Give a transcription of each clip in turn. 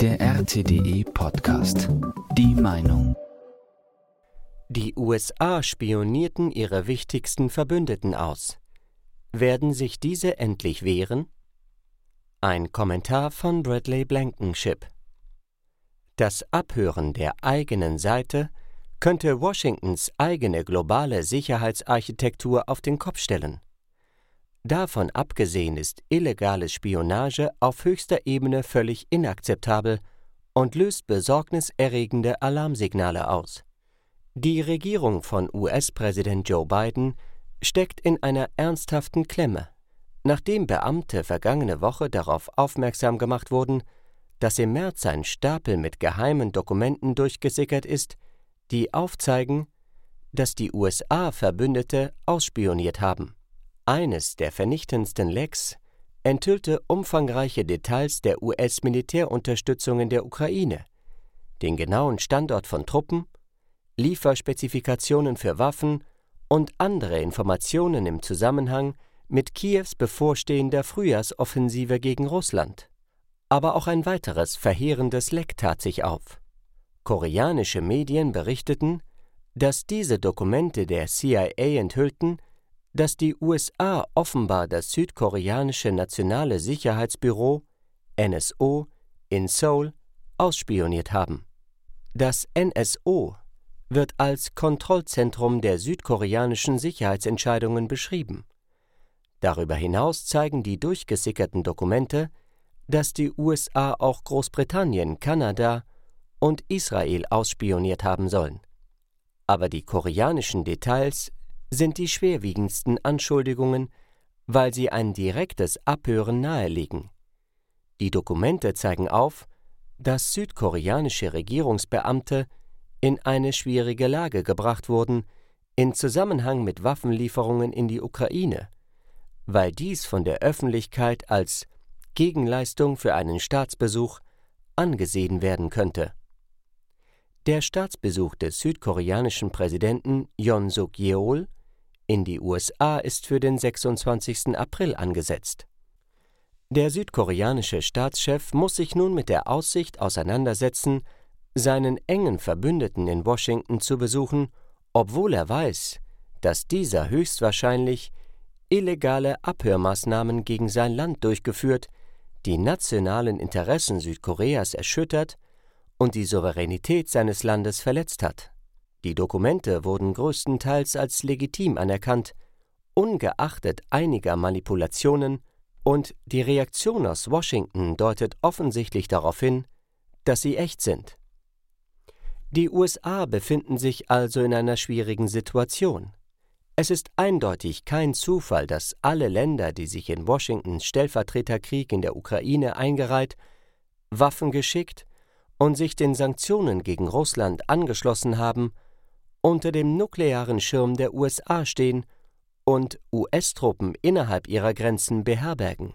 Der RTDE Podcast. Die Meinung. Die USA spionierten ihre wichtigsten Verbündeten aus. Werden sich diese endlich wehren? Ein Kommentar von Bradley Blankenship. Das Abhören der eigenen Seite könnte Washingtons eigene globale Sicherheitsarchitektur auf den Kopf stellen. Davon abgesehen ist illegale Spionage auf höchster Ebene völlig inakzeptabel und löst besorgniserregende Alarmsignale aus. Die Regierung von US-Präsident Joe Biden steckt in einer ernsthaften Klemme, nachdem Beamte vergangene Woche darauf aufmerksam gemacht wurden, dass im März ein Stapel mit geheimen Dokumenten durchgesickert ist, die aufzeigen, dass die USA Verbündete ausspioniert haben. Eines der vernichtendsten Lecks enthüllte umfangreiche Details der US-Militärunterstützung in der Ukraine, den genauen Standort von Truppen, Lieferspezifikationen für Waffen und andere Informationen im Zusammenhang mit Kiews bevorstehender Frühjahrsoffensive gegen Russland. Aber auch ein weiteres verheerendes Leck tat sich auf. Koreanische Medien berichteten, dass diese Dokumente der CIA enthüllten, dass die USA offenbar das südkoreanische Nationale Sicherheitsbüro NSO in Seoul ausspioniert haben. Das NSO wird als Kontrollzentrum der südkoreanischen Sicherheitsentscheidungen beschrieben. Darüber hinaus zeigen die durchgesickerten Dokumente, dass die USA auch Großbritannien, Kanada und Israel ausspioniert haben sollen. Aber die koreanischen Details sind die schwerwiegendsten Anschuldigungen, weil sie ein direktes Abhören nahelegen. Die Dokumente zeigen auf, dass südkoreanische Regierungsbeamte in eine schwierige Lage gebracht wurden in Zusammenhang mit Waffenlieferungen in die Ukraine, weil dies von der Öffentlichkeit als Gegenleistung für einen Staatsbesuch angesehen werden könnte. Der Staatsbesuch des südkoreanischen Präsidenten Yoon Suk-yeol in die USA ist für den 26. April angesetzt. Der südkoreanische Staatschef muss sich nun mit der Aussicht auseinandersetzen, seinen engen Verbündeten in Washington zu besuchen, obwohl er weiß, dass dieser höchstwahrscheinlich illegale Abhörmaßnahmen gegen sein Land durchgeführt, die nationalen Interessen Südkoreas erschüttert und die Souveränität seines Landes verletzt hat. Die Dokumente wurden größtenteils als legitim anerkannt, ungeachtet einiger Manipulationen, und die Reaktion aus Washington deutet offensichtlich darauf hin, dass sie echt sind. Die USA befinden sich also in einer schwierigen Situation. Es ist eindeutig kein Zufall, dass alle Länder, die sich in Washingtons Stellvertreterkrieg in der Ukraine eingereiht, Waffen geschickt und sich den Sanktionen gegen Russland angeschlossen haben, unter dem nuklearen Schirm der USA stehen und US-Truppen innerhalb ihrer Grenzen beherbergen.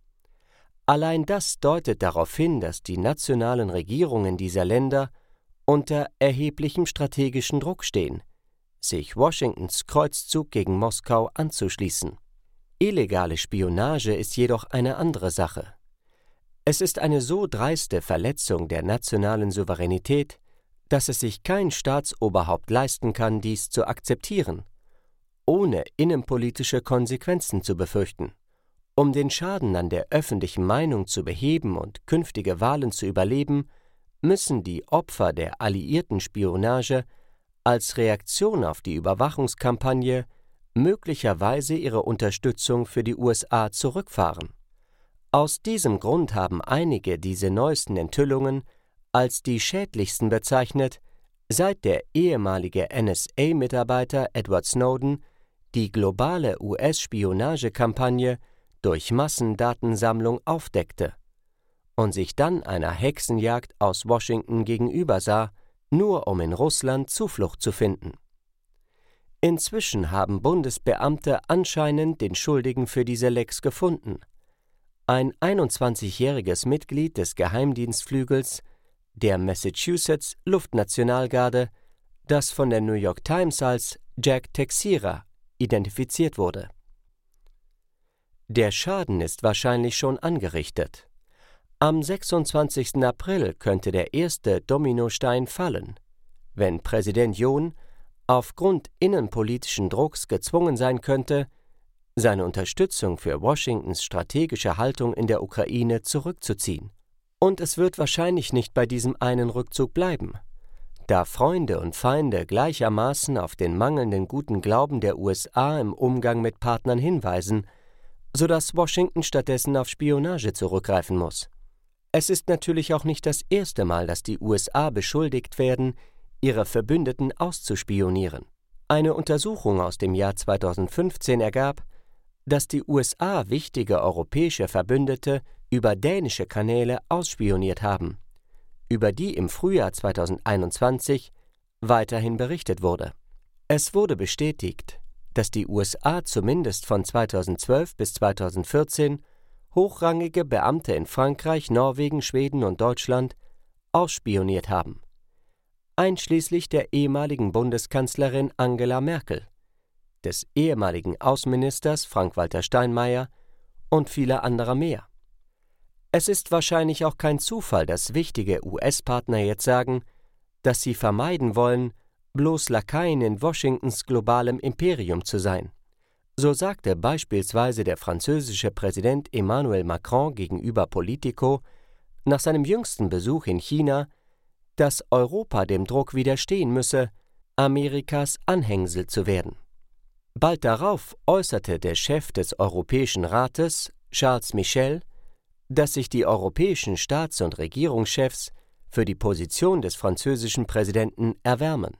Allein das deutet darauf hin, dass die nationalen Regierungen dieser Länder unter erheblichem strategischen Druck stehen, sich Washingtons Kreuzzug gegen Moskau anzuschließen. Illegale Spionage ist jedoch eine andere Sache. Es ist eine so dreiste Verletzung der nationalen Souveränität, dass es sich kein Staatsoberhaupt leisten kann, dies zu akzeptieren, ohne innenpolitische Konsequenzen zu befürchten. Um den Schaden an der öffentlichen Meinung zu beheben und künftige Wahlen zu überleben, müssen die Opfer der alliierten Spionage als Reaktion auf die Überwachungskampagne möglicherweise ihre Unterstützung für die USA zurückfahren. Aus diesem Grund haben einige diese neuesten Enthüllungen als die schädlichsten bezeichnet, seit der ehemalige NSA-Mitarbeiter Edward Snowden die globale US-Spionagekampagne durch Massendatensammlung aufdeckte und sich dann einer Hexenjagd aus Washington gegenübersah, nur um in Russland Zuflucht zu finden. Inzwischen haben Bundesbeamte anscheinend den Schuldigen für diese Lecks gefunden. Ein 21-jähriges Mitglied des Geheimdienstflügels der Massachusetts Luftnationalgarde, das von der New York Times als Jack Teixeira identifiziert wurde. Der Schaden ist wahrscheinlich schon angerichtet. Am 26. April könnte der erste Dominostein fallen, wenn Präsident Yoon aufgrund innenpolitischen Drucks gezwungen sein könnte, seine Unterstützung für Washingtons strategische Haltung in der Ukraine zurückzuziehen. Und es wird wahrscheinlich nicht bei diesem einen Rückzug bleiben, da Freunde und Feinde gleichermaßen auf den mangelnden guten Glauben der USA im Umgang mit Partnern hinweisen, sodass Washington stattdessen auf Spionage zurückgreifen muss. Es ist natürlich auch nicht das erste Mal, dass die USA beschuldigt werden, ihre Verbündeten auszuspionieren. Eine Untersuchung aus dem Jahr 2015 ergab, dass die USA wichtige europäische Verbündete über dänische Kanäle ausspioniert haben, über die im Frühjahr 2021 weiterhin berichtet wurde. Es wurde bestätigt, dass die USA zumindest von 2012 bis 2014 hochrangige Beamte in Frankreich, Norwegen, Schweden und Deutschland ausspioniert haben, einschließlich der ehemaligen Bundeskanzlerin Angela Merkel, des ehemaligen Außenministers Frank-Walter Steinmeier und vieler anderer mehr. Es ist wahrscheinlich auch kein Zufall, dass wichtige US-Partner jetzt sagen, dass sie vermeiden wollen, bloß Lakaien in Washingtons globalem Imperium zu sein. So sagte beispielsweise der französische Präsident Emmanuel Macron gegenüber Politico nach seinem jüngsten Besuch in China, dass Europa dem Druck widerstehen müsse, Amerikas Anhängsel zu werden. Bald darauf äußerte der Chef des Europäischen Rates, Charles Michel, dass sich die europäischen Staats- und Regierungschefs für die Position des französischen Präsidenten erwärmen.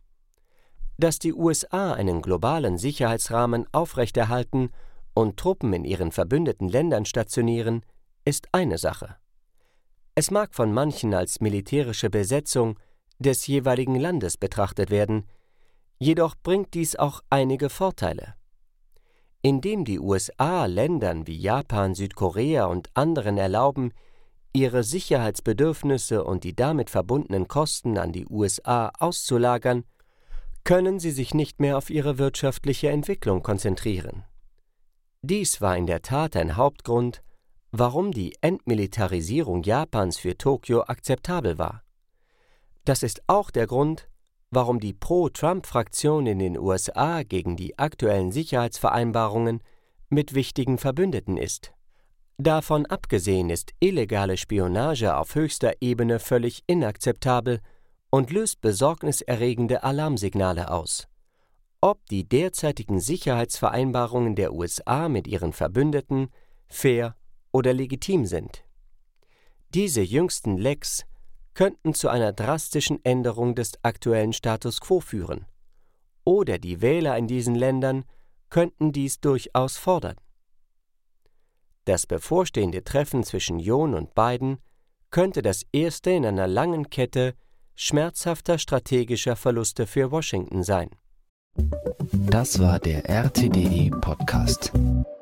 Dass die USA einen globalen Sicherheitsrahmen aufrechterhalten und Truppen in ihren verbündeten Ländern stationieren, ist eine Sache. Es mag von manchen als militärische Besetzung des jeweiligen Landes betrachtet werden, jedoch bringt dies auch einige Vorteile. Indem die USA Ländern wie Japan, Südkorea und anderen erlauben, ihre Sicherheitsbedürfnisse und die damit verbundenen Kosten an die USA auszulagern, können sie sich nicht mehr auf ihre wirtschaftliche Entwicklung konzentrieren. Dies war in der Tat ein Hauptgrund, warum die Entmilitarisierung Japans für Tokio akzeptabel war. Das ist auch der Grund, warum die Pro-Trump-Fraktion in den USA gegen die aktuellen Sicherheitsvereinbarungen mit wichtigen Verbündeten ist. Davon abgesehen ist illegale Spionage auf höchster Ebene völlig inakzeptabel und löst besorgniserregende Alarmsignale aus. Ob die derzeitigen Sicherheitsvereinbarungen der USA mit ihren Verbündeten fair oder legitim sind. Diese jüngsten Lecks könnten zu einer drastischen Änderung des aktuellen Status quo führen. Oder die Wähler in diesen Ländern könnten dies durchaus fordern. Das bevorstehende Treffen zwischen Yoon und Biden könnte das erste in einer langen Kette schmerzhafter strategischer Verluste für Washington sein. Das war der RTDE Podcast.